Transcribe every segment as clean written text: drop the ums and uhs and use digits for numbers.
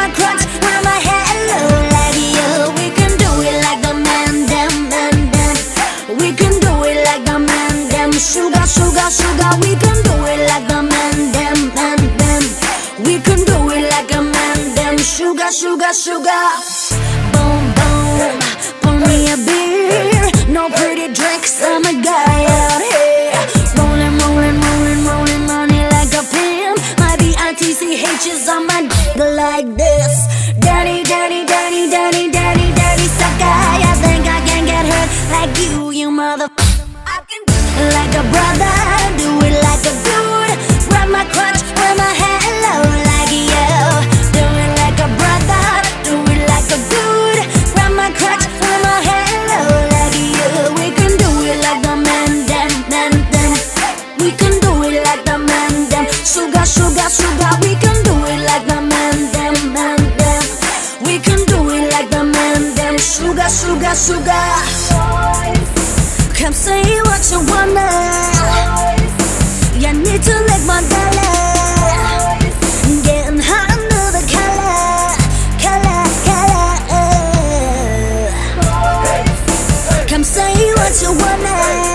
crutch, grab my head low like you. We can do it like the man, them, man, them. We can do it like the man, them. Sugar, sugar, sugar. We can do it like the man, them, man, them. We can do it like a man, them. Sugar, sugar, sugar. Boom, boom. Pour me a beer. No pretty drinks. I'm a guy out here. Rolling, rolling, rolling, rolling money like a pimp. My BITCH is on my like this. Daddy, daddy, daddy, daddy, daddy, daddy, sucker. I think I can get hurt like you mother. Like a brother, do it like a dude. Grab my crutch, wear my hair low like you. Do it like a brother, do it like a dude. Grab my crutch, wear my hair low like you. We can do it like the man, them, them, them. We can do it like the man, them. Sugar, sugar, sugar. We can do it like the man, them, man, them. We can do it like the man, them. Sugar, sugar, sugar. Come say what you wanna. You need to lick my dollar. Getting hot under the collar, collar, collar. Come say what you wanna.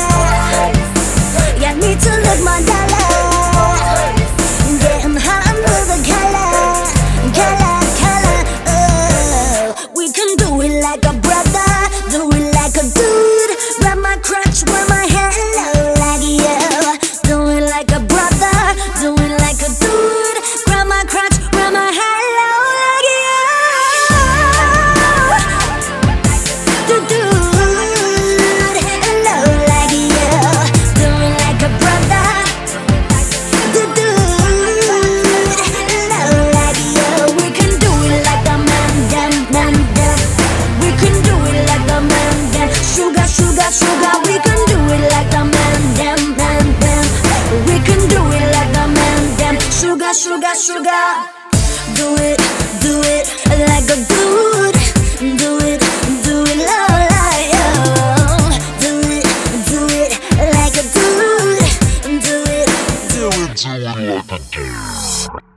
You need to lick my dollar. Getting hot under the collar, collar, collar. We can do it like a brother, do it like a dude. Grab my crutch, wear my hair low like you. Do it like a brother, do it like a dude. Grab my crutch, wear my hair low like you. Do dude, low like you. Do it like a brother. Do dude, low like you. We can do it like the man, them, man, them. We can do it like the man, them. Sugar, sugar, sugar. We can do it like the man, them, man, them. We can do it like the man, them. Sugar, sugar, sugar. Do it like a dude. Do it low like you. Do it like a dude. Do it like a dude.